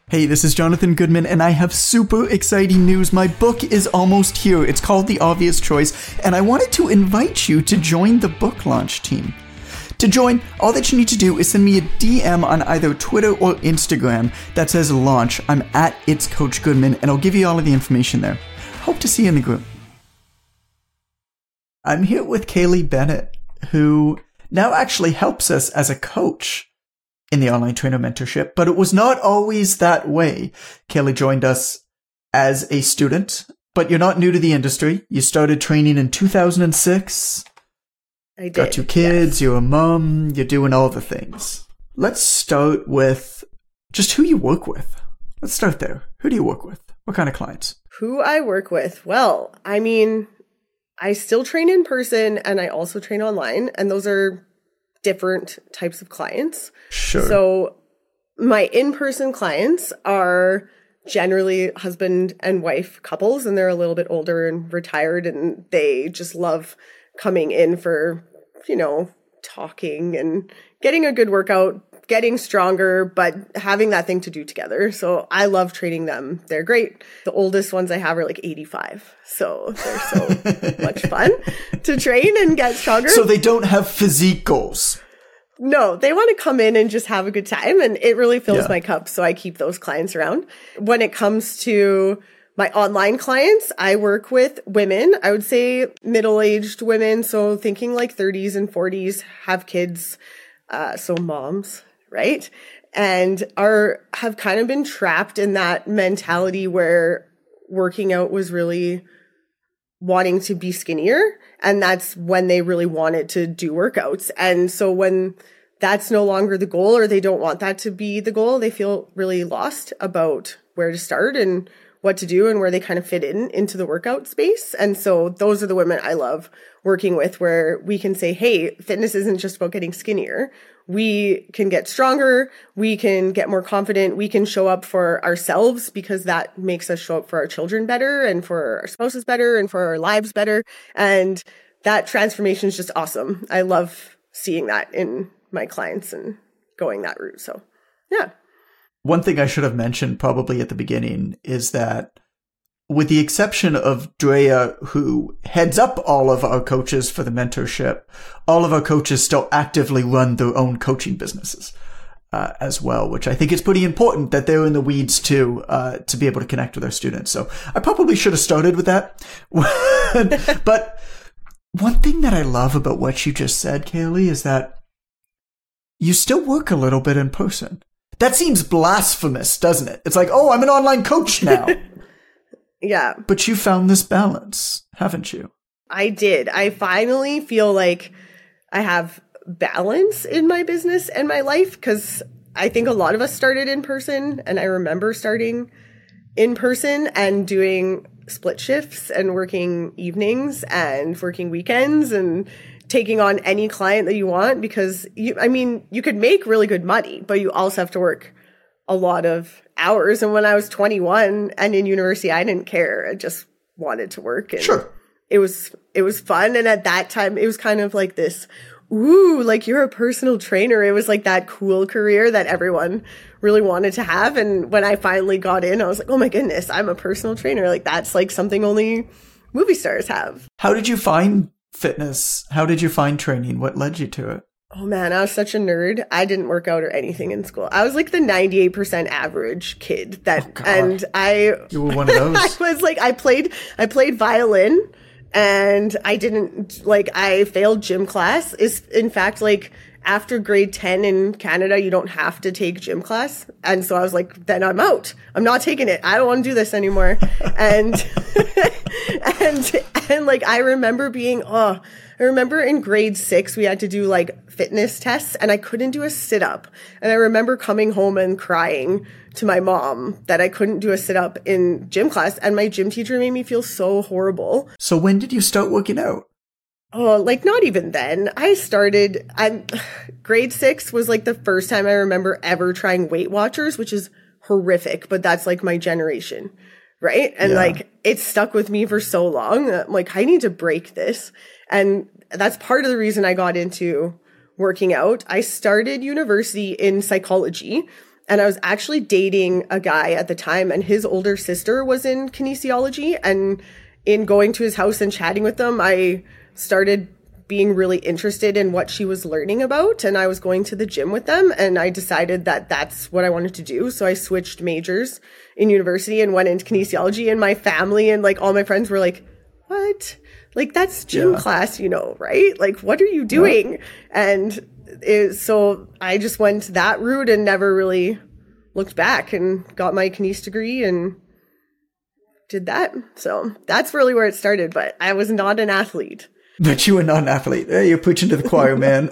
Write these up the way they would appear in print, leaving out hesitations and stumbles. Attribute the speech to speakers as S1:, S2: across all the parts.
S1: Hey, this is Jonathan Goodman, and I have super exciting news. My book is almost here. It's called The Obvious Choice, and I wanted to invite you to join the book launch team. To join, all that you need to do is send me a DM on either Twitter or Instagram that says launch. I'm at It's Coach Goodman, and I'll give you all of the information there. Hope to see you in the group. I'm here with Kaylee Bennett, who now actually helps us as a coach in the Online Trainer Mentorship, but it was not always that way. Kaylee joined us as a student, but you're not new to the industry. You started training in 2006.
S2: I did.
S1: Got 2 kids, You're a mom, you're doing all the things. Let's start with just who you work with. Let's start there. Who do you work with? What kind of clients?
S2: Who I work with? Well, I mean, I still train in person and I also train online, and those are different types of clients.
S1: Sure.
S2: So my in-person clients are generally husband and wife couples, and they're a little bit older and retired, and they just love coming in for, talking and getting a good workout, getting stronger, but having that thing to do together. So I love training them. They're great. The oldest ones I have are like 85. So they're so much fun to train and get stronger.
S1: So they don't have physique goals.
S2: No, they want to come in and just have a good time, and it really fills my cup. So I keep those clients around. When it comes to my online clients, I work with women, I would say middle-aged women. So thinking like 30s and 40s, have kids. So moms, right? And have kind of been trapped in that mentality where working out was really wanting to be skinnier. And that's when they really wanted to do workouts. And so when that's no longer the goal, or they don't want that to be the goal, they feel really lost about where to start and what to do and where they kind of fit into the workout space. And so those are the women I love working with, where we can say, hey, fitness isn't just about getting skinnier. We can get stronger. We can get more confident. We can show up for ourselves, because that makes us show up for our children better and for our spouses better and for our lives better. And that transformation is just awesome. I love seeing that in my clients and going that route. So, yeah.
S1: One thing I should have mentioned probably at the beginning is that, with the exception of Drea, who heads up all of our coaches for the mentorship, all of our coaches still actively run their own coaching businesses as well, which I think is pretty important that they're in the weeds too, to be able to connect with their students. So I probably should have started with that. But one thing that I love about what you just said, Kaylee, is that you still work a little bit in person. That seems blasphemous, doesn't it? It's like, oh, I'm an online coach now.
S2: Yeah.
S1: But you found this balance, haven't you?
S2: I did. I finally feel like I have balance in my business and my life, because I think a lot of us started in person, and I remember starting in person and doing split shifts and working evenings and working weekends and taking on any client that you want, because you could make really good money, but you also have to work a lot of hours. And when I was 21 and in university, I didn't care. I just wanted to work. And
S1: sure.
S2: It was fun. And at that time, it was kind of like this, ooh, like you're a personal trainer. It was like that cool career that everyone really wanted to have. And when I finally got in, I was like, oh my goodness, I'm a personal trainer. Like that's like something only movie stars have.
S1: How did you find fitness? How did you find training? What led you to it?
S2: Oh man, I was such a nerd. I didn't work out or anything in school. I was like the 98% average kid and
S1: you were one of those.
S2: I was like, I played violin, and I failed gym class. Is in fact, like after grade 10 in Canada, you don't have to take gym class. And so I was like, then I'm out. I'm not taking it. I don't want to do this anymore. And, and like, I remember in grade 6, we had to do like fitness tests, and I couldn't do a sit up. And I remember coming home and crying to my mom that I couldn't do a sit up in gym class. And my gym teacher made me feel so horrible.
S1: So when did you start working out?
S2: Oh, like not even then. Grade 6 was like the first time I remember ever trying Weight Watchers, which is horrific, but that's like my generation, right? And like it stuck with me for so long. I'm like, I need to break this. And that's part of the reason I got into working out. I started university in psychology, And I was actually dating a guy at the time, and his older sister was in kinesiology. And in going to his house and chatting with them, I started being really interested in what she was learning about. And I was going to the gym with them, and I decided that that's what I wanted to do. So I switched majors in university and went into kinesiology, and my family and like all my friends were like, what? Like, that's gym class, you know, right? Like, what are you doing? Yeah. And so I just went that route and never really looked back, and got my kines degree and did that. So that's really where it started, but I was not an athlete.
S1: But you were not an athlete. You're preaching to the choir, man.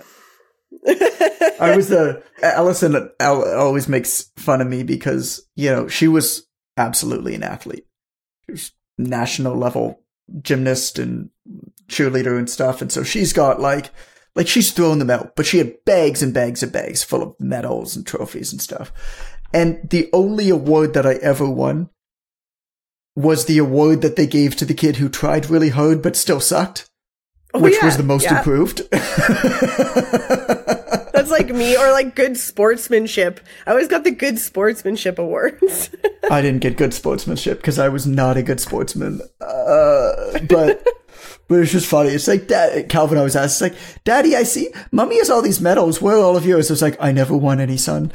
S1: Allison always makes fun of me because, you know, she was absolutely an athlete. She was national level gymnast and cheerleader and stuff. And so she's got like she's thrown them out, but she had bags and bags and bags full of medals and trophies and stuff. And the only award that I ever won was the award that they gave to the kid who tried really hard but still sucked, which was the most improved.
S2: That's like me, or like good sportsmanship. I always got the good sportsmanship awards.
S1: I didn't get good sportsmanship because I was not a good sportsman. But it's just funny. It's like, Calvin always asks, like, Daddy, I see Mommy has all these medals. Where are all of yours? I was like, I never won any, son.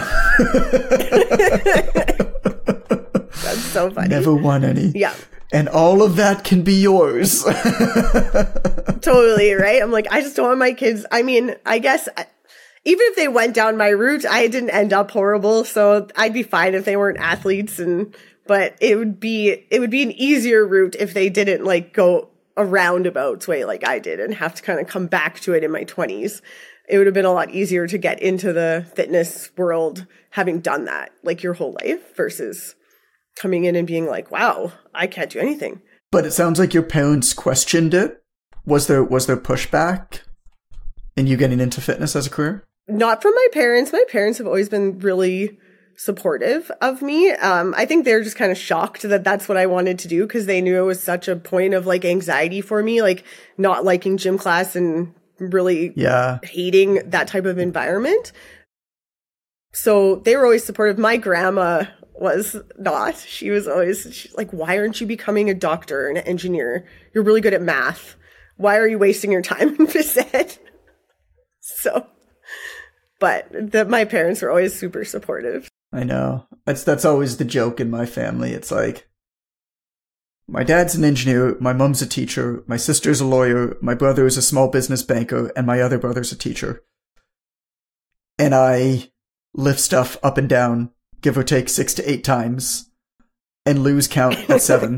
S2: That's so funny.
S1: Never won any.
S2: Yeah.
S1: And all of that can be yours.
S2: Totally, right? I'm like, I just don't want my kids. I mean, I guess even if they went down my route, I didn't end up horrible. So I'd be fine if they weren't athletes. But it would be an easier route if they didn't like go a roundabout way like I did and have to kind of come back to it in my 20s. It would have been a lot easier to get into the fitness world having done that like your whole life versus coming in and being like, wow, I can't do anything.
S1: But it sounds like your parents questioned it. Was there pushback in you getting into fitness as a career?
S2: Not from my parents. My parents have always been really supportive of me. I think they're just kind of shocked that that's what I wanted to do because they knew it was such a point of like anxiety for me, like not liking gym class and really hating that type of environment. So they were always supportive. My grandma was not. She's like, why aren't you becoming a doctor and an engineer? You're really good at math. Why are you wasting your time in phys ed? So, but my parents were always super supportive.
S1: I know. That's always the joke in my family. It's like, my dad's an engineer, my mom's a teacher, my sister's a lawyer, my brother is a small business banker, and my other brother's a teacher. And I lift stuff up and down, give or take 6 to 8 times, and lose count at 7.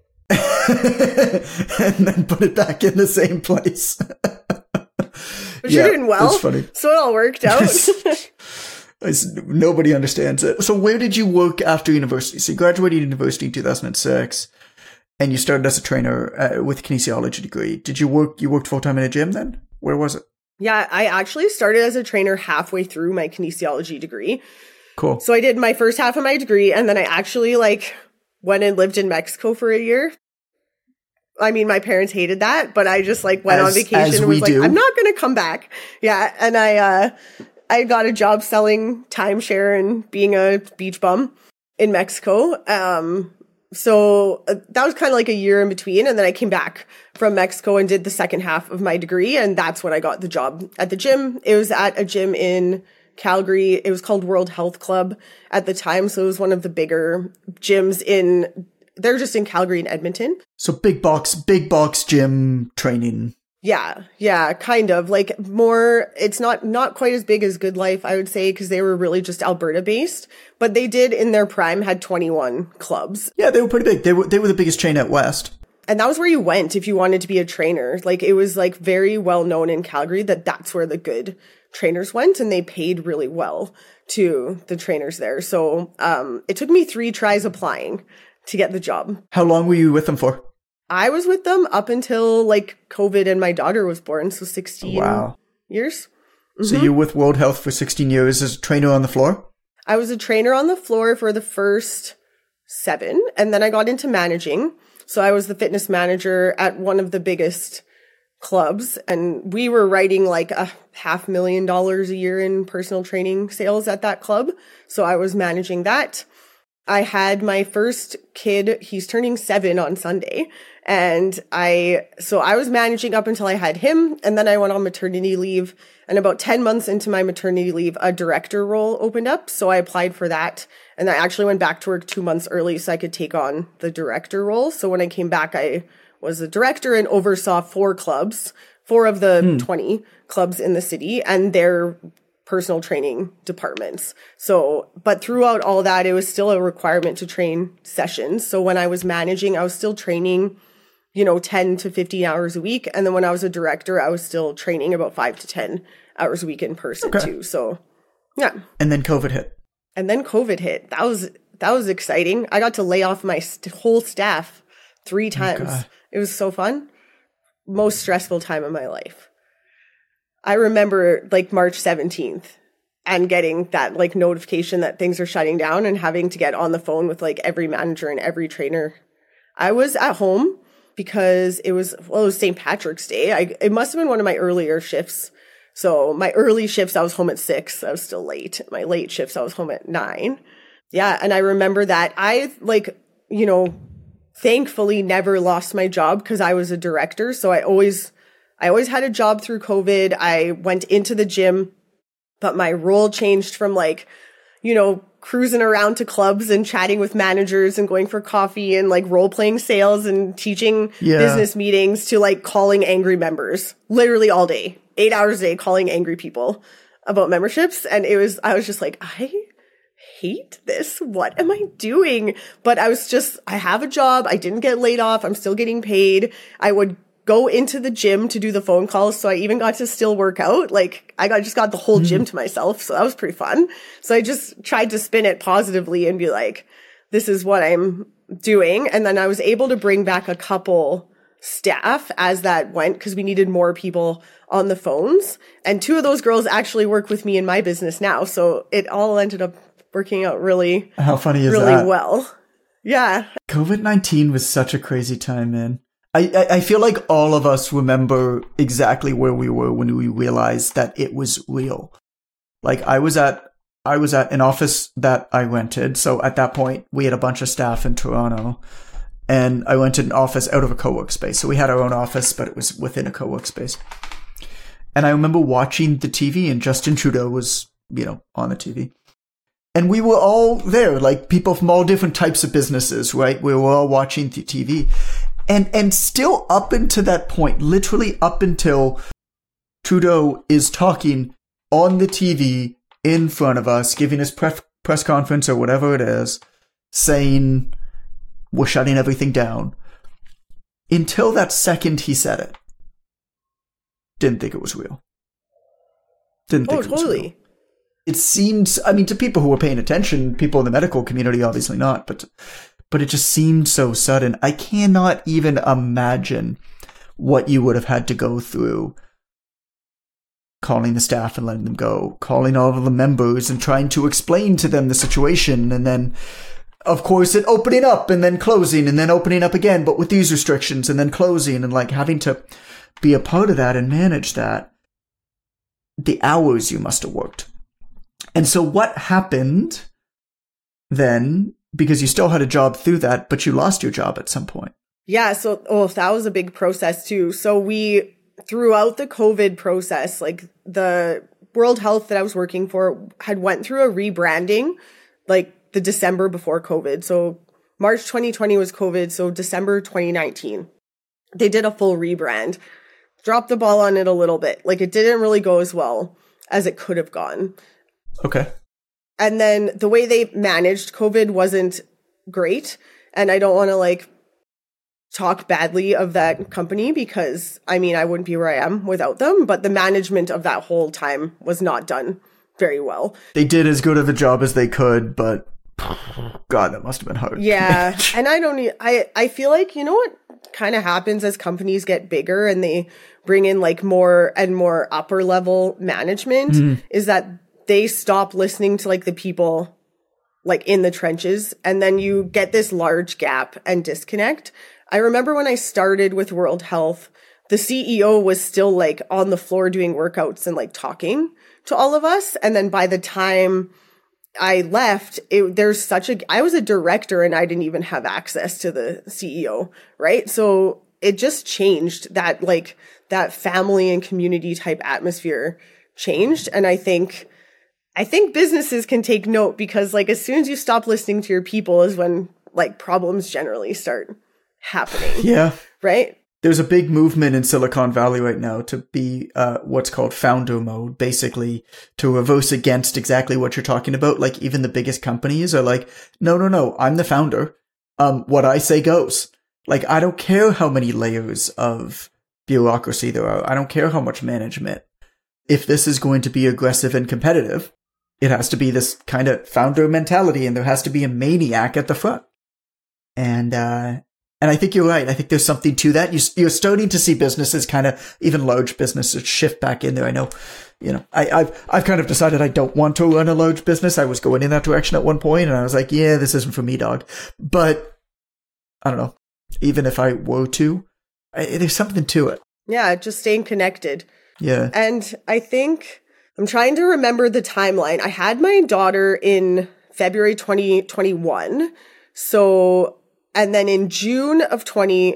S1: And then put it back in the same place.
S2: But you're doing well. That's funny. So it all worked out.
S1: Nobody understands it. So where did you work after university? So you graduated university in 2006, and you started as a trainer with a kinesiology degree. Did you worked full-time in a gym then? Where was it?
S2: Yeah, I actually started as a trainer halfway through my kinesiology degree.
S1: Cool.
S2: So I did my first half of my degree, and then I actually went and lived in Mexico for a year. I mean, my parents hated that, but I just went on vacation and was like, I'm not going to come back. Yeah. And I got a job selling timeshare and being a beach bum in Mexico. So that was kind of like a year in between. And then I came back from Mexico and did the second half of my degree. And that's when I got the job at the gym. It was at a gym in Calgary. It was called World Health Club at the time. So it was one of the bigger gyms they're just in Calgary and Edmonton.
S1: So big box gym training.
S2: Yeah, kind of more. It's not quite as big as Good Life, I would say, because they were really just Alberta based, but they did in their prime had 21 clubs.
S1: Yeah, they were pretty big. They were the biggest chain out west.
S2: And that was where you went if you wanted to be a trainer. It was very well known in Calgary that's where the good trainers went, and they paid really well to the trainers there. So it took me 3 tries applying to get the job.
S1: How long were you with them for?
S2: I was with them up until COVID and my daughter was born, so 16 years. Mm-hmm.
S1: So you were with World Health for 16 years as a trainer on the floor?
S2: I was a trainer on the floor for the first 7, and then I got into managing. So I was the fitness manager at one of the biggest clubs, and we were writing like $500,000 a year in personal training sales at that club. So I was managing that. I had my first kid. He's turning 7 on Sunday. And I was managing up until I had him. And then I went on maternity leave. And about 10 months into my maternity leave, a director role opened up. So I applied for that. And I actually went back to work 2 months early so I could take on the director role. So when I came back, I was a director and oversaw 4 clubs, 4 of the 20 clubs in the city, and their personal training departments. So, but throughout all that, it was still a requirement to train sessions. So when I was managing, I was still training, 10 to 15 hours a week. And then when I was a director, I was still training about 5 to 10 hours a week in person too. So, yeah.
S1: And then COVID hit.
S2: That was exciting. I got to lay off my whole staff 3 times.
S1: God.
S2: It was so fun. Most stressful time of my life. I remember like March 17th and getting that like notification that things are shutting down and having to get on the phone with like every manager and every trainer. I was at home because it was St. Patrick's Day. It must have been one of my earlier shifts. So my early shifts, I was home at 6. I was still late. My late shifts, I was home at 9. Yeah. And I remember that I thankfully never lost my job because I was a director. So I always had a job through COVID. I went into the gym, but my role changed from cruising around to clubs and chatting with managers and going for coffee and like role playing sales and teaching business meetings to like calling angry members literally all day, 8 hours a day, calling angry people about memberships. And I was just like, I hate this. What am I doing? But I have a job. I didn't get laid off. I'm still getting paid. I would go into the gym to do the phone calls. So I even got to still work out. Like just got the whole gym to myself. So that was pretty fun. So I just tried to spin it positively and be like, this is what I'm doing. And then I was able to bring back a couple staff as that went because we needed more people on the phones. And 2 of those girls actually work with me in my business now. So it all ended up working out really,
S1: how funny is
S2: really
S1: that?
S2: Well. Yeah.
S1: COVID-19 was such a crazy time, man. I feel like all of us remember exactly where we were when we realized that it was real. Like I was at an office that I rented. So at that point we had a bunch of staff in Toronto and I rented an office out of a co-work space. So we had our own office, but it was within a co-work space. And I remember watching the TV and Justin Trudeau was, on the TV. And we were all there, like people from all different types of businesses, right? We were all watching the TV. And still up until that point, literally up until Trudeau is talking on the TV in front of us, giving his press conference or whatever it is, saying we're shutting everything down. Until that second he said it, didn't think it was real. Didn't think it was real. It seemed, to people who were paying attention, people in the medical community, obviously not, but it just seemed so sudden. I cannot even imagine what you would have had to go through calling the staff and letting them go, calling all of the members and trying to explain to them the situation. And then, of course, it opening up and then closing and then opening up again, but with these restrictions and then closing and like having to be a part of that and manage that. The hours you must have worked. And so what happened then, because you still had a job through that, but you lost your job at some point?
S2: Yeah. So, that was a big process too. So throughout the COVID process, like the World Health that I was working for had went through a rebranding, like the December before COVID. So March 2020 was COVID. So December 2019, they did a full rebrand, dropped the ball on it a little bit. Like it didn't really go as well as it could have gone.
S1: Okay.
S2: And then the way they managed COVID wasn't great. And I don't want to talk badly of that company because I wouldn't be where I am without them. But the management of that whole time was not done very well.
S1: They did as good of a job as they could, but God, that must have been hard.
S2: Yeah. And I feel like, what kind of happens as companies get bigger and they bring in more and more upper level management is that they stop listening to the people in the trenches, and then you get this large gap and disconnect. I remember when I started with World Health, the CEO was still like on the floor doing workouts and like talking to all of us. And then by the time I left, I was a director and I didn't even have access to the CEO, right? So it just changed that, like, that family and community type atmosphere changed. And I think businesses can take note, because like as soon as you stop listening to your people is when like problems generally start happening.
S1: Yeah.
S2: Right?
S1: There's a big movement in Silicon Valley right now to be what's called founder mode, basically to reverse against exactly what you're talking about. Like even the biggest companies are like, no, I'm the founder. What I say goes. Like, I don't care how many layers of bureaucracy there are. I don't care how much management. If this is going to be aggressive and competitive, it has to be this kind of founder mentality, and there has to be a maniac at the front. And I think you're right. I think there's something to that. You're starting to see businesses, kind of even large businesses, shift back in there. I know, I've kind of decided I don't want to run a large business. I was going in that direction at one point, and I was like, yeah, this isn't for me, dog. But I don't know. Even if I were to, there's something to it.
S2: Yeah, just staying connected.
S1: Yeah.
S2: And I think I'm trying to remember the timeline. I had my daughter in February 2021. So, and then in June of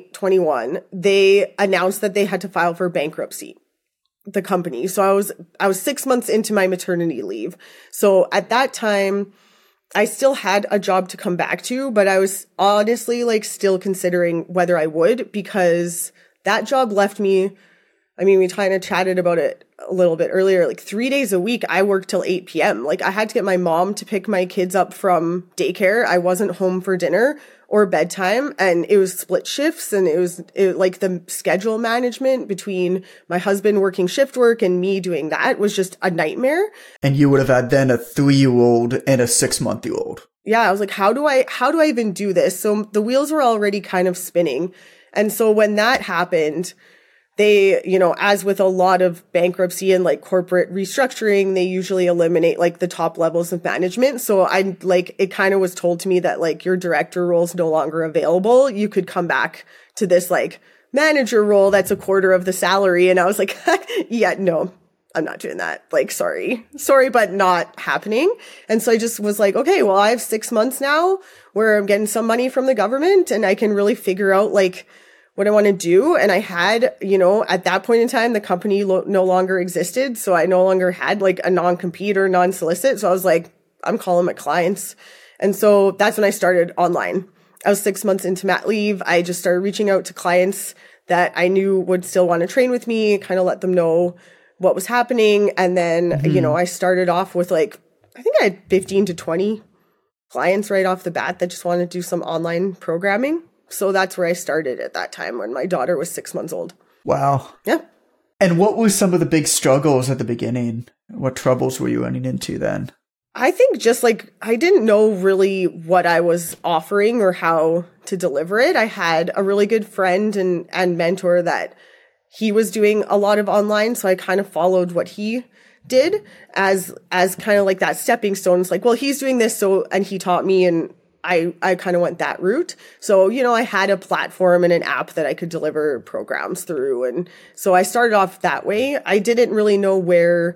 S2: 2021, they announced that they had to file for bankruptcy, the company. So I was 6 months into my maternity leave. So at that time, I still had a job to come back to, but I was honestly like still considering whether I would, because that job left me. I mean, we kind of chatted about it a little bit earlier. Like 3 days a week, I worked till 8 p.m. Like I had to get my mom to pick my kids up from daycare. I wasn't home for dinner or bedtime, and it was split shifts, and it was like the schedule management between my husband working shift work and me doing that was just a nightmare.
S1: And you would have had then a 3-year-old and a 6-month-old.
S2: Yeah, I was like, how do I even do this? So the wheels were already kind of spinning. And so when that happened, they, as with a lot of bankruptcy and like corporate restructuring, they usually eliminate like the top levels of management. So it kind of was told to me that like your director role is no longer available. You could come back to this like manager role that's a quarter of the salary. And I was like, yeah, no, I'm not doing that. Like, sorry, but not happening. And so I just was like, okay, well, I have 6 months now where I'm getting some money from the government and I can really figure out like what I want to do. And I had, at that point in time, the company no longer existed. So I no longer had like a non-compete or non-solicit. So I was like, I'm calling my clients. And so that's when I started online. I was 6 months into mat leave. I just started reaching out to clients that I knew would still want to train with me, kind of let them know what was happening. And then, I started off with like, I think I had 15 to 20 clients right off the bat that just wanted to do some online programming. So that's where I started at that time when my daughter was 6 months old.
S1: Wow.
S2: Yeah.
S1: And what were some of the big struggles at the beginning? What troubles were you running into then?
S2: I think just like, I didn't know really what I was offering or how to deliver it. I had a really good friend and mentor that he was doing a lot of online. So I kind of followed what he did as kind of like that stepping stone. It's like, well, he's doing this. And he taught me, and I kind of went that route. So, I had a platform and an app that I could deliver programs through. And so I started off that way. I didn't really know where,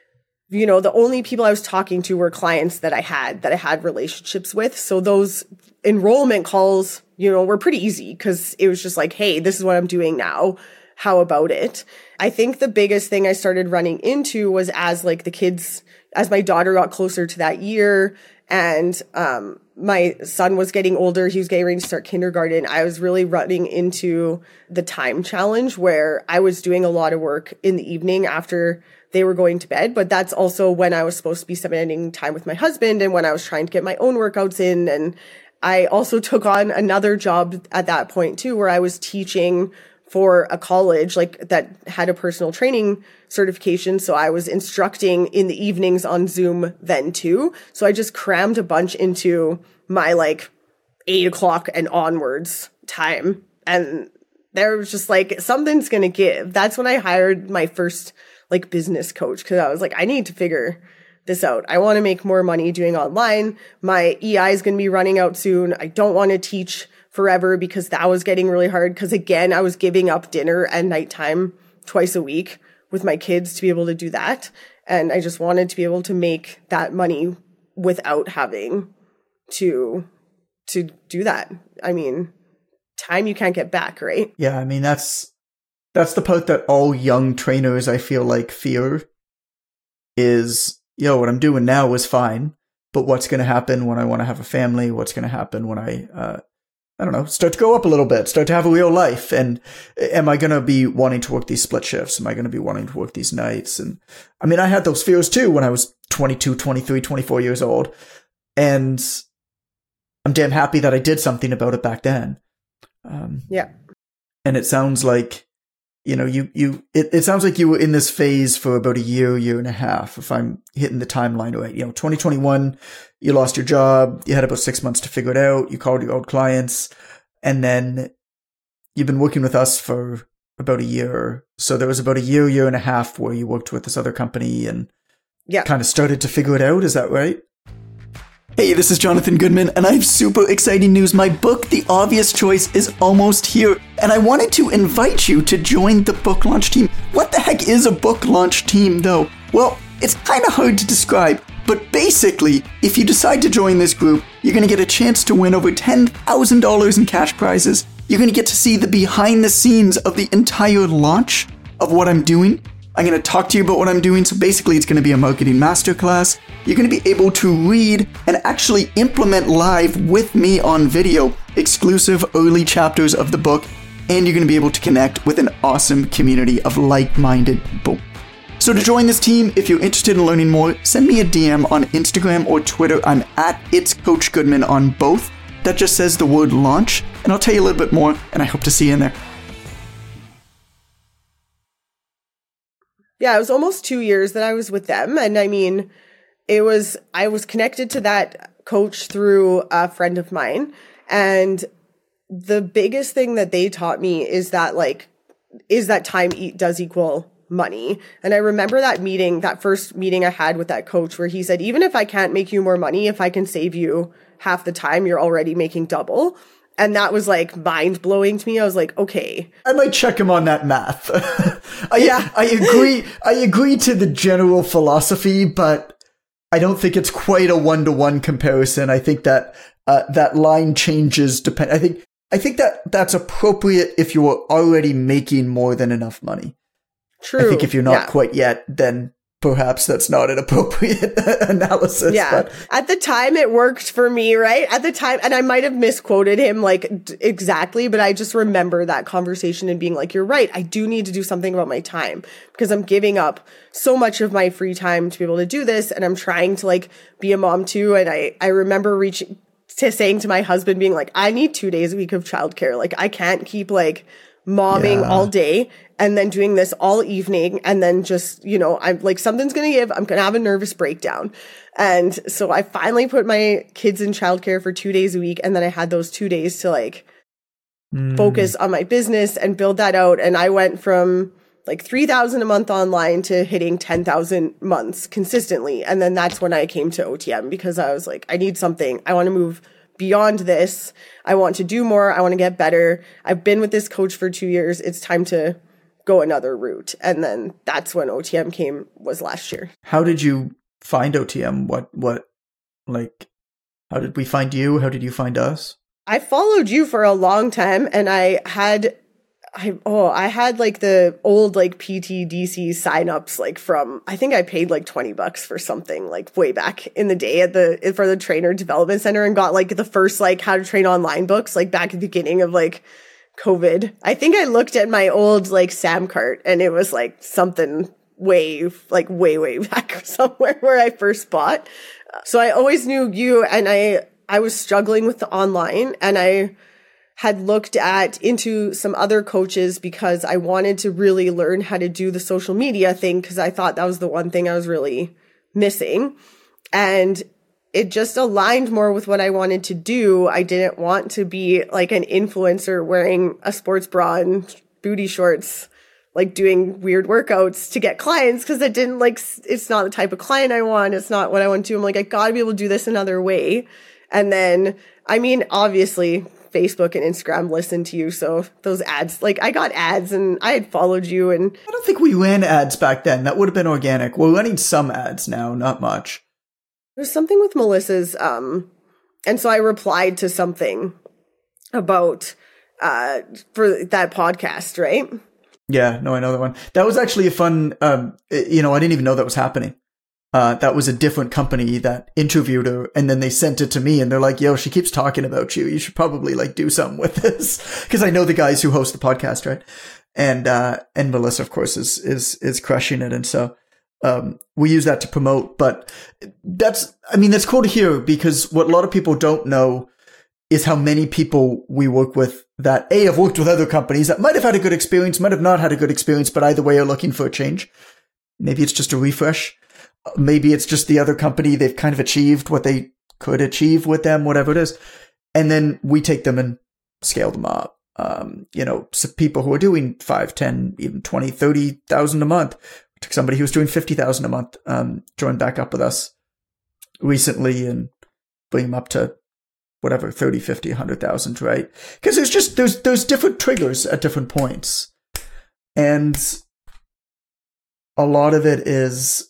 S2: the only people I was talking to were clients that I had relationships with. So those enrollment calls, were pretty easy because it was just like, hey, this is what I'm doing now. How about it? I think the biggest thing I started running into was as my daughter got closer to that year, and my son was getting older, he was getting ready to start kindergarten, I was really running into the time challenge where I was doing a lot of work in the evening after they were going to bed. But that's also when I was supposed to be spending time with my husband and when I was trying to get my own workouts in. And I also took on another job at that point too, where I was teaching for a college like that had a personal training certification. So I was instructing in the evenings on Zoom then too. So I just crammed a bunch into my like 8 o'clock and onwards time. And there was just like, something's going to give. That's when I hired my first like business coach, because I was like, I need to figure this out. I want to make more money doing online. My EI is going to be running out soon. I don't want to teach forever because that was getting really hard. Because again, I was giving up dinner and nighttime twice a week with my kids to be able to do that. And I just wanted to be able to make that money without having to do that. I mean, time you can't get back, right?
S1: Yeah, I mean, that's the part that all young trainers, I feel like, fear is, what I'm doing now is fine, but what's going to happen when I want to have a family? What's going to happen when I don't know, start to go up a little bit, start to have a real life? And am I going to be wanting to work these split shifts? Am I going to be wanting to work these nights? And I mean, I had those fears too when I was 22, 23, 24 years old. And I'm damn happy that I did something about it back then.
S2: Yeah. And
S1: it sounds like, it sounds like you were in this phase for about a year and a half, if I'm hitting the timeline right. 2021, you lost your job. You had about 6 months to figure it out. You called your old clients, and then you've been working with us for about a year. So there was about a year and a half where you worked with this other company and kind of started to figure it out. Is that right? Hey, this is Jonathan Goodman, and I have super exciting news. My book, The Obvious Choice, is almost here, and I wanted to invite you to join the book launch team. What the heck is a book launch team, though? Well, it's kind of hard to describe, but basically, if you decide to join this group, you're going to get a chance to win over $10,000 in cash prizes. You're going to get to see the behind the scenes of the entire launch of what I'm doing. I'm going to talk to you about what I'm doing. So basically, it's going to be a marketing masterclass. You're going to be able to read and actually implement live with me on video exclusive early chapters of the book. And you're going to be able to connect with an awesome community of like-minded people. So to join this team, if you're interested in learning more, send me a DM on Instagram or Twitter. I'm at It's Coach Goodman on both. That just says the word launch. And I'll tell you a little bit more, and I hope to see you in there.
S2: Yeah, it was almost 2 years that I was with them. And I mean, I was connected to that coach through a friend of mine. And the biggest thing that they taught me is that time does equal money. And I remember that first meeting I had with that coach where he said, even if I can't make you more money, if I can save you half the time, you're already making double. And that was like mind blowing to me. I was like, okay.
S1: I might check him on that math. I agree. I agree to the general philosophy, but I don't think it's quite a 1-to-1 comparison. I think that that line changes I think that that's appropriate if you are already making more than enough money.
S2: True.
S1: I think if you're not quite yet, then perhaps that's not an appropriate analysis.
S2: Yeah. But at the time it worked for me, right? At the time, and I might have misquoted him exactly, but I just remember that conversation and being like, you're right. I do need to do something about my time because I'm giving up so much of my free time to be able to do this. And I'm trying to be a mom too. And I remember saying to my husband being like, I need 2 days a week of childcare. I can't keep momming all day and then doing this all evening. And then just, I'm something's going to give, I'm going to have a nervous breakdown. And so I finally put my kids in childcare for 2 days a week. And then I had those 2 days to focus on my business and build that out. And I went from $3,000 a month online to hitting 10,000 months consistently. And then that's when I came to OTM because I was like, I need something. I want to move beyond this. I want to do more. I want to get better. I've been with this coach for 2 years. It's time to go another route. And then that's when OTM was last year.
S1: How did you find OTM? How did we find you? How did you find us?
S2: I followed you for a long time and I had the old PTDC signups from, I think I paid $20 for something way back in the day for the Trainer Development Center and got the first how to train online books back at the beginning of COVID. I think I looked at my old Samcart and it was something way back somewhere where I first bought. So I always knew you and I was struggling with the online and I had looked into some other coaches because I wanted to really learn how to do the social media thing because I thought that was the one thing I was really missing. And it just aligned more with what I wanted to do. I didn't want to be an influencer wearing a sports bra and booty shorts, doing weird workouts to get clients because it didn't it's not the type of client I want. It's not what I want to do. I'm I gotta be able to do this another way. And then, obviously, Facebook and Instagram listen to you. So those ads, like I got ads and I had followed you, and
S1: I don't think we ran ads back then. That would have been organic. We're running some ads now, not much.
S2: There's something with Melissa's, and so I replied to something about for that podcast, right?
S1: Yeah, no, I know that one. That was actually a fun, I didn't even know that was happening. That was a different company that interviewed her, and then they sent it to me, and they're like, yo, she keeps talking about you. You should probably like do something with this. Cause I know the guys who host the podcast, right? And Melissa, of course, is crushing it. And so, we use that to promote, but that's cool to hear, because what a lot of people don't know is how many people we work with that have worked with other companies that might have had a good experience, might have not had a good experience, but either way are looking for a change. Maybe it's just a refresh. Maybe it's just the other company, they've kind of achieved what they could achieve with them, whatever it is. And then we take them and scale them up. So people who are doing 5, 10, even 20, 30,000 a month. We took somebody who was doing 50,000 a month, joined back up with us recently and bring them up to whatever, 30, 50, 100,000, right? Because there's different triggers at different points. And a lot of it is,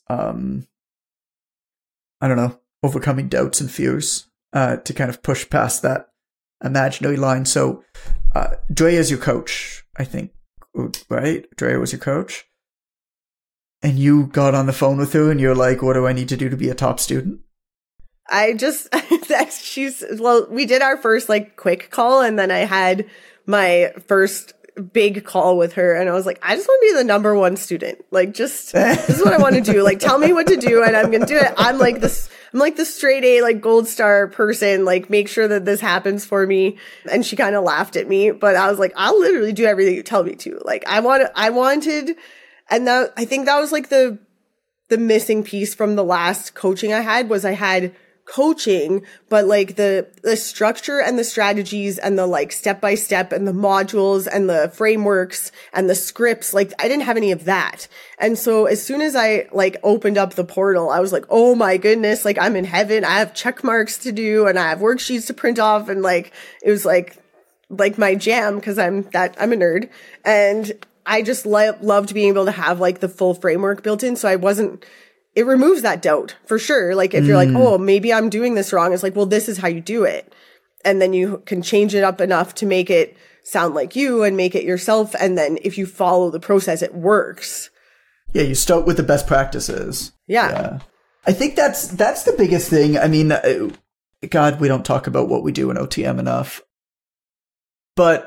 S1: overcoming doubts and fears, to kind of push past that imaginary line. So, Drea is your coach, I think, right? Drea was your coach. And you got on the phone with her and you're like, what do I need to do to be a top student?
S2: we did our first like quick call, and then I had my first big call with her, and I was like, I just want to be the number one student. Like, just, this is what I want to do. Like, tell me what to do and I'm going to do it. I'm like the straight A, like gold star person, like make sure that this happens for me. And she kind of laughed at me, but I was like, I'll literally do everything you tell me to. Like, I wanted, and that, I think that was like the missing piece from the last coaching I had, was I had coaching, but like the structure and the strategies and the like step by step and the modules and the frameworks and the scripts, like I didn't have any of that. And so as soon as I like opened up the portal, I was like, oh my goodness, like I'm in heaven. I have check marks to do and I have worksheets to print off, and like it was like my jam, because I'm a nerd, and I just loved being able to have like the full framework built in. So it removes that doubt for sure. Like if you're like, oh, maybe I'm doing this wrong, it's like, well, this is how you do it. And then you can change it up enough to make it sound like you and make it yourself. And then if you follow the process, it works.
S1: Yeah. You start with the best practices.
S2: Yeah.
S1: I think that's the biggest thing. I mean, God, we don't talk about what we do in OTM enough, but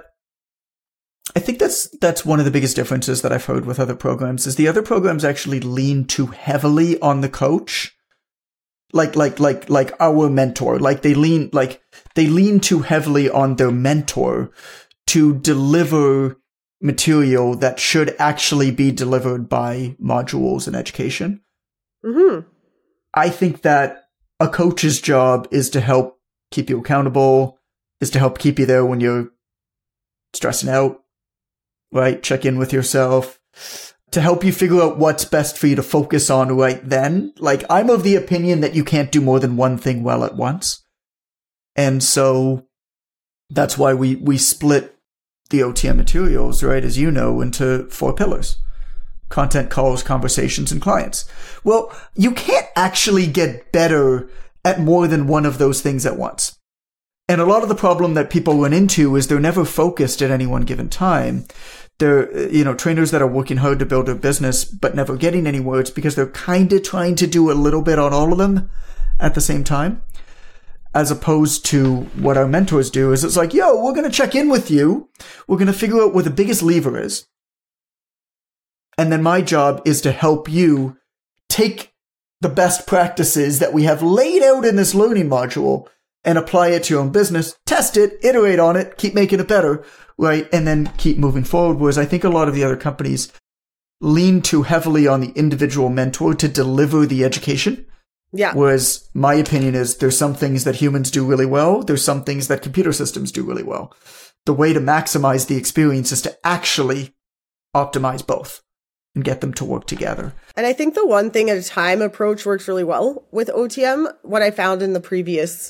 S1: I think that's one of the biggest differences that I've heard with other programs, is the other programs actually lean too heavily on the coach. Like our mentor, like they lean too heavily on their mentor to deliver material that should actually be delivered by modules and education.
S2: Mm-hmm.
S1: I think that a coach's job is to help keep you accountable, is to help keep you there when you're stressing out. Right? Check in with yourself, to help you figure out what's best for you to focus on right then. Like, I'm of the opinion that you can't do more than one thing well at once. And so that's why we split the OTM materials, right, as you know, into 4 pillars: content, calls, conversations, and clients. Well, you can't actually get better at more than one of those things at once. And a lot of the problem that people run into is they're never focused at any one given time. They're, trainers that are working hard to build their business, but never getting anywhere. It's because they're kind of trying to do a little bit on all of them at the same time. As opposed to what our mentors do is it's like, yo, we're going to check in with you. We're going to figure out where the biggest lever is. And then my job is to help you take the best practices that we have laid out in this learning module and apply it to your own business, test it, iterate on it, keep making it better, right? And then keep moving forward. Whereas I think a lot of the other companies lean too heavily on the individual mentor to deliver the education.
S2: Yeah.
S1: Whereas my opinion is there's some things that humans do really well. There's some things that computer systems do really well. The way to maximize the experience is to actually optimize both and get them to work together.
S2: And I think the one thing at a time approach works really well with OTM. What I found in the previous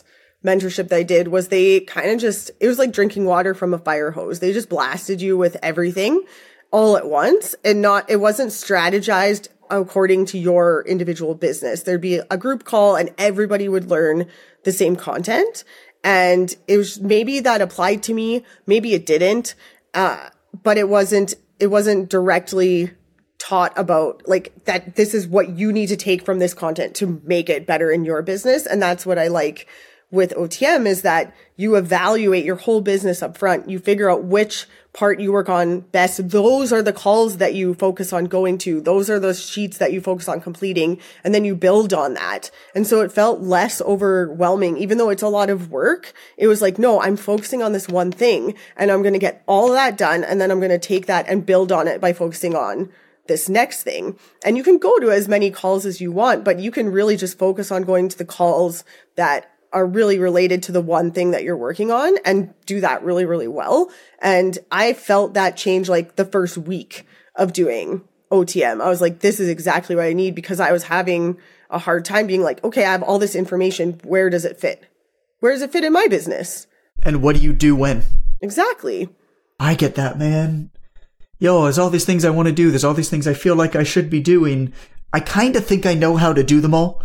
S2: mentorship that I did was they kind of just, it was like drinking water from a fire hose. They just blasted you with everything all at once, and it wasn't strategized according to your individual business. There'd be a group call and everybody would learn the same content. And it was, maybe that applied to me, maybe it didn't. But it wasn't directly taught about like that this is what you need to take from this content to make it better in your business. And that's what I like with OTM, is that you evaluate your whole business up front. You figure out which part you work on best. Those are the calls that you focus on going to. Those are the sheets that you focus on completing, and then you build on that. And so it felt less overwhelming, even though it's a lot of work. It was like, no, I'm focusing on this one thing and I'm going to get all of that done. And then I'm going to take that and build on it by focusing on this next thing. And you can go to as many calls as you want, but you can really just focus on going to the calls that are really related to the one thing that you're working on and do that really, really well. And I felt that change like the first week of doing OTM. I was like, this is exactly what I need, because I was having a hard time being like, okay, I have all this information. Where does it fit? Where does it fit in my business?
S1: And what do you do when?
S2: Exactly.
S1: I get that, man. Yo, there's all these things I want to do. There's all these things I feel like I should be doing. I kind of think I know how to do them all.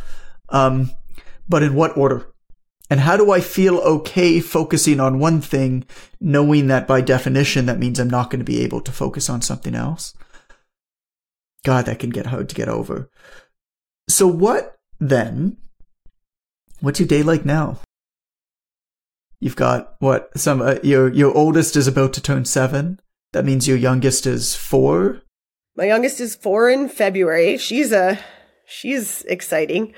S1: But in what order? And how do I feel okay focusing on one thing, knowing that by definition, that means I'm not going to be able to focus on something else? God, that can get hard to get over. So what then? What's your day like now? You've got what? Your oldest is about to turn 7. That means your youngest is 4.
S2: My youngest is 4 in February. She's exciting.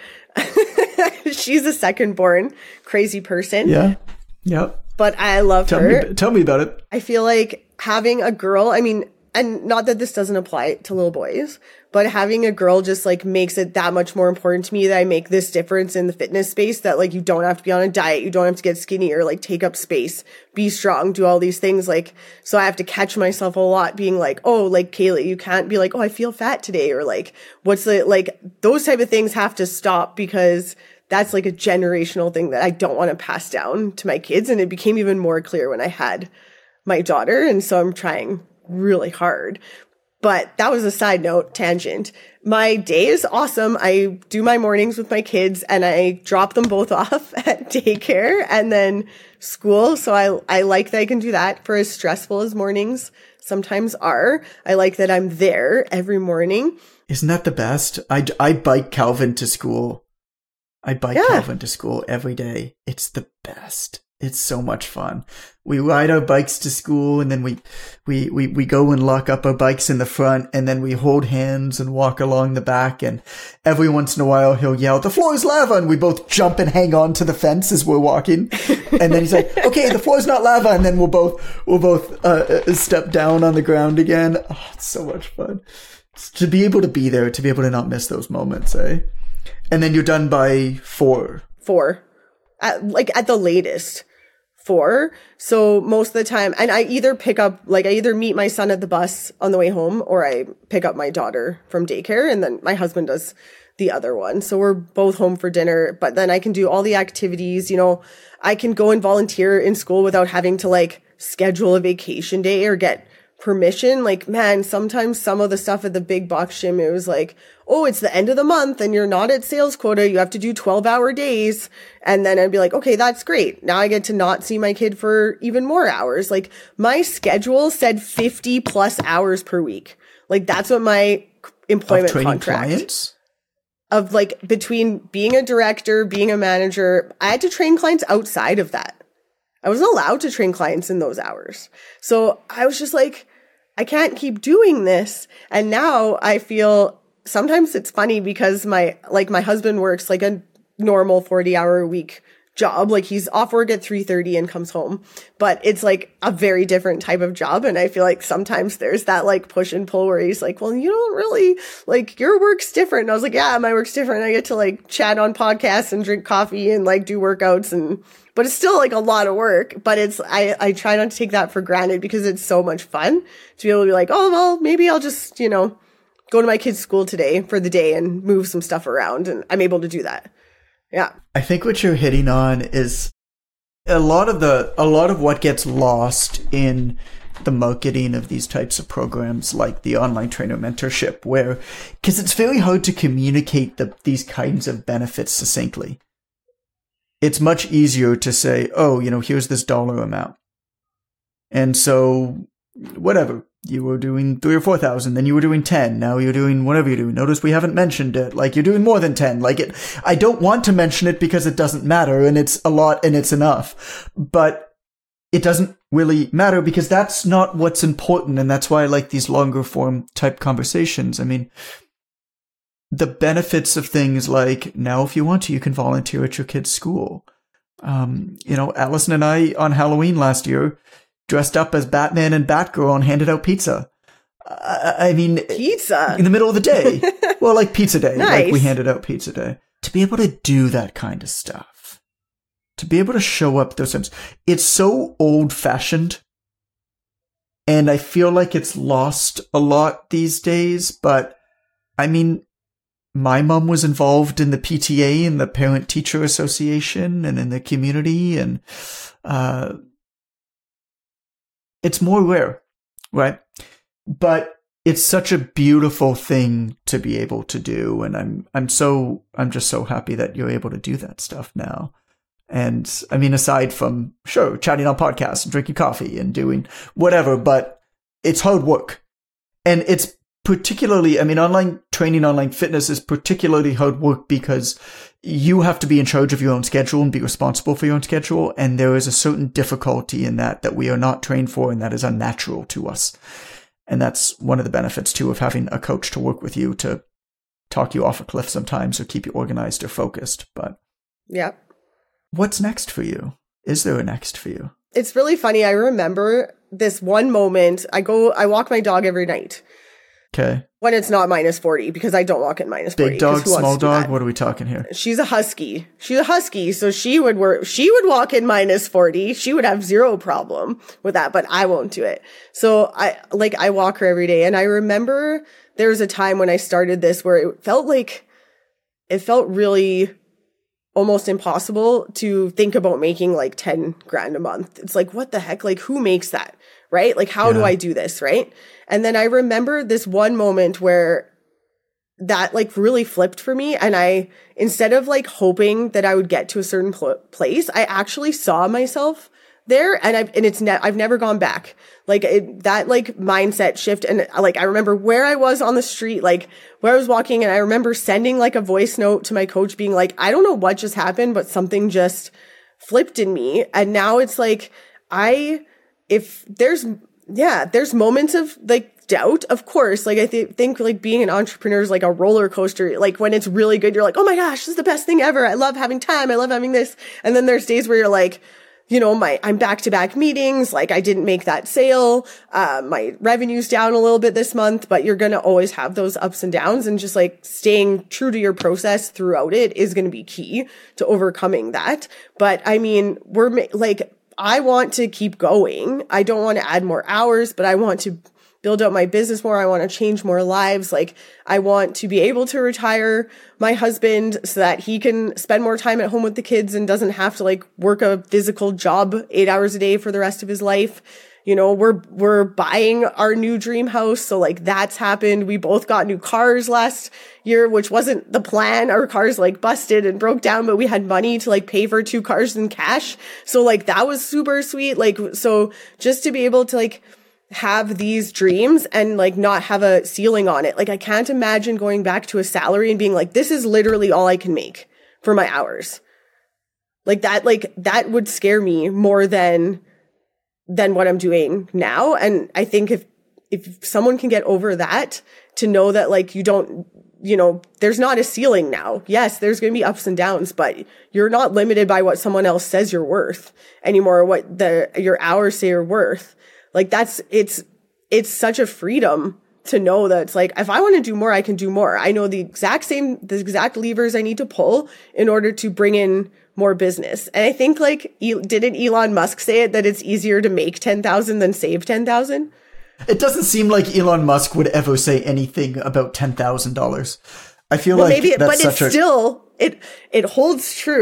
S2: She's a second born crazy person.
S1: Yeah. Yep.
S2: But I love her.
S1: Tell me about it.
S2: I feel like having a girl, I mean, and not that this doesn't apply to little boys, but having a girl just like makes it that much more important to me that I make this difference in the fitness space, that like you don't have to be on a diet. You don't have to get skinny or like take up space, be strong, do all these things. Like, so I have to catch myself a lot being like, oh, like Kaylee, you can't be like, oh, I feel fat today. Or like, what's the, like those type of things have to stop, because that's like a generational thing that I don't want to pass down to my kids. And it became even more clear when I had my daughter. And so I'm trying really hard. But that was a side note, tangent. My day is awesome. I do my mornings with my kids and I drop them both off at daycare and then school. So I like that I can do that, for as stressful as mornings sometimes are. I like that I'm there every morning.
S1: Isn't that the best? I bike Calvin to school. Calvin to school every day. It's the best. It's so much fun. We ride our bikes to school, and then we go and lock up our bikes in the front, and then we hold hands and walk along the back, and every once in a while he'll yell, "The floor is lava," and we both jump and hang on to the fence as we're walking. And then he's like, "Okay, the floor is not lava," and then we'll both step down on the ground again. Oh, it's so much fun. To be able to be there, to be able to not miss those moments, eh? And then you're done by 4.
S2: 4. At the latest. 4. So most of the time, and I either meet my son at the bus on the way home, or I pick up my daughter from daycare, and then my husband does the other one. So we're both home for dinner, but then I can do all the activities. You know, I can go and volunteer in school without having to like schedule a vacation day or get permission. Like, man, sometimes some of the stuff at the big box gym, it was like, oh, it's the end of the month and you're not at sales quota. You have to do 12-hour days. And then I'd be like, okay, that's great. Now I get to not see my kid for even more hours. Like, my schedule said 50 plus hours per week. Like, that's what my employment contract
S1: clients?
S2: Of like, between being a director, being a manager, I had to train clients outside of that. I wasn't allowed to train clients in those hours. So I was just like, I can't keep doing this. And now I feel sometimes it's funny because my husband works like a normal 40-hour a week job. Like, he's off work at 3:30 and comes home, but it's like a very different type of job. And I feel like sometimes there's that like push and pull where he's like, well, you don't really, like, your work's different. And I was like, yeah, my work's different. I get to like chat on podcasts and drink coffee and like do workouts, but it's still like a lot of work. But it's, I try not to take that for granted because it's so much fun to be able to be like, oh, well, maybe I'll just, you know, go to my kid's school today for the day and move some stuff around. And I'm able to do that. Yeah.
S1: I think what you're hitting on is a lot of what gets lost in the marketing of these types of programs, like the online trainer mentorship, because it's very hard to communicate these kinds of benefits succinctly. It's much easier to say, oh, here's this dollar amount. And so whatever, you were doing 3,000 or 4,000, then you were doing 10. Now you're doing whatever you're doing. Notice we haven't mentioned it. Like, you're doing more than 10. I don't want to mention it because it doesn't matter, and it's a lot and it's enough. But it doesn't really matter because that's not what's important. And that's why I like these longer form type conversations. I mean, the benefits of things like, now if you want to, you can volunteer at your kid's school. Allison and I on Halloween last year dressed up as Batman and Batgirl and handed out pizza. I mean,
S2: pizza
S1: in the middle of the day. Well, like pizza day.
S2: Nice.
S1: Like we handed out pizza day. To be able to do that kind of stuff, to be able to show up those times, it's so old fashioned. And I feel like it's lost a lot these days. But I mean, my mom was involved in the PTA and the Parent Teacher Association and in the community, and it's more rare, right? But it's such a beautiful thing to be able to do, and I'm just so happy that you're able to do that stuff now. And I mean, aside from chatting on podcasts and drinking coffee and doing whatever, but it's hard work, and it's particularly, I mean, online training, online fitness is particularly hard work because you have to be in charge of your own schedule and be responsible for your own schedule. And there is a certain difficulty in that we are not trained for, and that is unnatural to us. And that's one of the benefits too of having a coach to work with you to talk you off a cliff sometimes or keep you organized or focused. But
S2: yeah,
S1: what's next for you? Is there a next for you?
S2: It's really funny. I remember this one moment. I walk my dog every night.
S1: Okay.
S2: When it's not -40, because I don't walk in -40.
S1: Big dog, small dog? What are we talking here?
S2: She's a husky. So she would walk in -40. She would have zero problem with that, but I won't do it. So I walk her every day. And I remember there was a time when I started this where it felt really almost impossible to think about making like 10 grand a month. It's like, what the heck? Like, who makes that? Right? Like, how do I do this? Right. And then I remember this one moment where that like really flipped for me. And I, instead of like hoping that I would get to a certain place, I actually saw myself there, and I've never gone back. Like that like mindset shift. And like, I remember where I was on the street, like where I was walking, and I remember sending like a voice note to my coach being like, I don't know what just happened, but something just flipped in me. And now it's like, there's moments of like doubt, of course. Like I think like being an entrepreneur is like a roller coaster. Like when it's really good, you're like, oh my gosh, this is the best thing ever. I love having time. I love having this. And then there's days where you're like, I'm back-to-back meetings. Like I didn't make that sale. My revenue's down a little bit this month, but you're going to always have those ups and downs, and just like staying true to your process throughout it is going to be key to overcoming that. But I mean, I want to keep going. I don't want to add more hours, but I want to build out my business more. I want to change more lives. Like I want to be able to retire my husband so that he can spend more time at home with the kids and doesn't have to like work a physical job 8 hours a day for the rest of his life. We're buying our new dream house. So like that's happened. We both got new cars last year, which wasn't the plan. Our cars like busted and broke down, but we had money to like pay for 2 cars in cash. So like that was super sweet. Like, so just to be able to like have these dreams and like not have a ceiling on it. Like I can't imagine going back to a salary and being like, this is literally all I can make for my hours. Like that would scare me more than what I'm doing now. And I think if someone can get over that, to know that like there's not a ceiling now. Yes, there's going to be ups and downs, but you're not limited by what someone else says you're worth anymore, or what your hours say you're worth. Like it's such a freedom to know that it's like, if I want to do more, I can do more. I know the exact levers I need to pull in order to bring in more business. And I think like, didn't Elon Musk say it, that it's easier to make 10,000 than save 10,000?
S1: It doesn't seem like Elon Musk would ever say anything about $10,000. I feel
S2: maybe, but it's still, it holds true.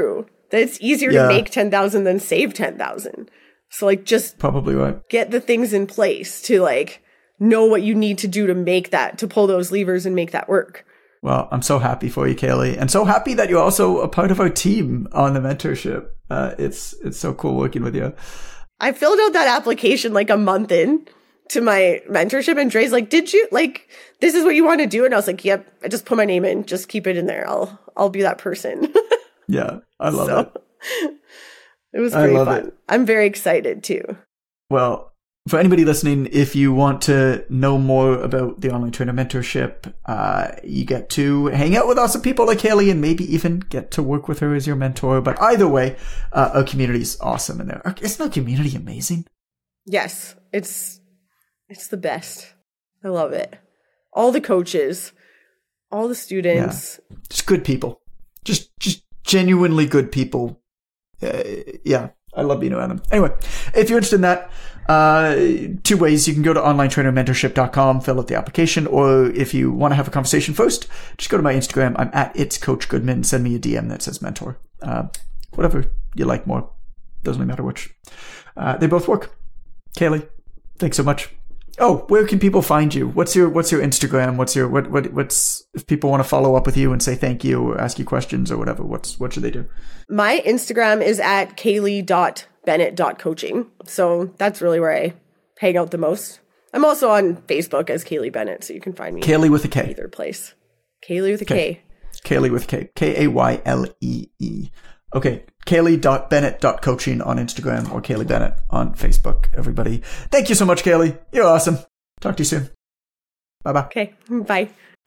S2: that it's easier to make 10,000 than save 10,000. So like just
S1: probably right.
S2: Get the things in place to like know what you need to do to make that, to pull those levers and make that work.
S1: Well, I'm so happy for you, Kaylee, and so happy that you're also a part of our team on the mentorship. It's so cool working with you.
S2: I filled out that application like a month in to my mentorship, and Dre's like, "Did you like this is what you want to do?" And I was like, "Yep." I just put my name in, just keep it in there. I'll be that person.
S1: Yeah, I love it.
S2: It was pretty fun. I'm very excited too.
S1: Well, for anybody listening, if you want to know more about the Online Trainer Mentorship, you get to hang out with awesome people like Kaylee and maybe even get to work with her as your mentor. But either way, our community is awesome in there. Isn't our community amazing?
S2: Yes, it's the best. I love it. All the coaches, all the students.
S1: Yeah. Just good people. Just genuinely good people. Yeah. I love being around them. Anyway, if you're interested in that, two ways. You can go to onlinetrainermentorship.com, fill out the application, or if you want to have a conversation first, just go to my Instagram. I'm at It's Coach Goodman. Send me a DM that says mentor. Whatever you like more. Doesn't really matter which. They both work. Kaylee, thanks so much. Oh, where can people find you? What's your Instagram? What's if people want to follow up with you and say thank you or ask you questions or whatever, what should they do?
S2: My Instagram is at kaylee.bennett.coaching. So that's really where I hang out the most. I'm also on Facebook as Kaylee Bennett, so you can find me.
S1: Kaylee with a K.
S2: Either place. Kaylee with a K.
S1: Kaylee with a K. Kaylee. Okay. Kaylee.bennett.coaching on Instagram or Kaylee Bennett on Facebook, everybody. Thank you so much, Kaylee. You're awesome. Talk to you soon. Bye-bye.
S2: Okay. Bye.